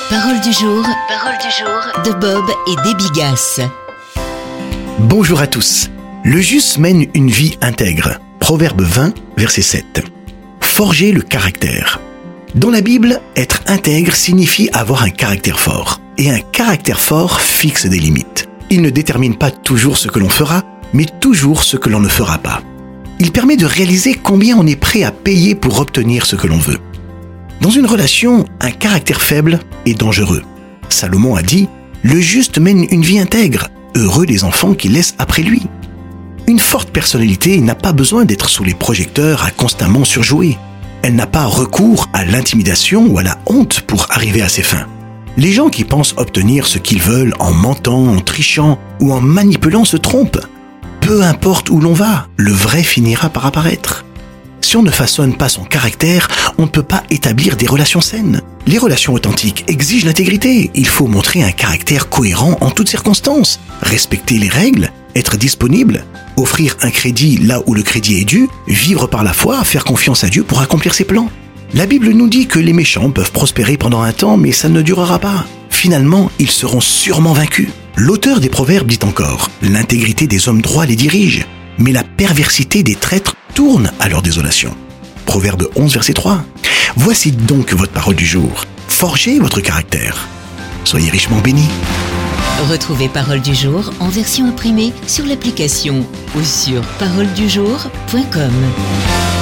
Parole du jour de Bob et des Bigasses. Bonjour à tous. Le juste mène une vie intègre. Proverbe 20, verset 7. Forger le caractère. Dans la Bible, être intègre signifie avoir un caractère fort. Et un caractère fort fixe des limites. Il ne détermine pas toujours ce que l'on fera, mais toujours ce que l'on ne fera pas. Il permet de réaliser combien on est prêt à payer pour obtenir ce que l'on veut. Dans une relation, un caractère faible est dangereux. Salomon a dit « Le juste mène une vie intègre, heureux les enfants qu'il laisse après lui ». Une forte personnalité n'a pas besoin d'être sous les projecteurs à constamment surjouer. Elle n'a pas recours à l'intimidation ou à la honte pour arriver à ses fins. Les gens qui pensent obtenir ce qu'ils veulent en mentant, en trichant ou en manipulant se trompent. Peu importe où l'on va, le vrai finira par apparaître. Si on ne façonne pas son caractère, on ne peut pas établir des relations saines. Les relations authentiques exigent l'intégrité. Il faut montrer un caractère cohérent en toutes circonstances, respecter les règles, être disponible, offrir un crédit là où le crédit est dû, vivre par la foi, faire confiance à Dieu pour accomplir ses plans. La Bible nous dit que les méchants peuvent prospérer pendant un temps, mais ça ne durera pas. Finalement, ils seront sûrement vaincus. L'auteur des Proverbes dit encore « L'intégrité des hommes droits les dirige, mais la perversité des traîtres tourne à leur désolation. » Proverbe 11, verset 3. Voici donc votre parole du jour. Forgez votre caractère. Soyez richement bénis. Retrouvez Parole du jour en version imprimée sur l'application ou sur paroledujour.com.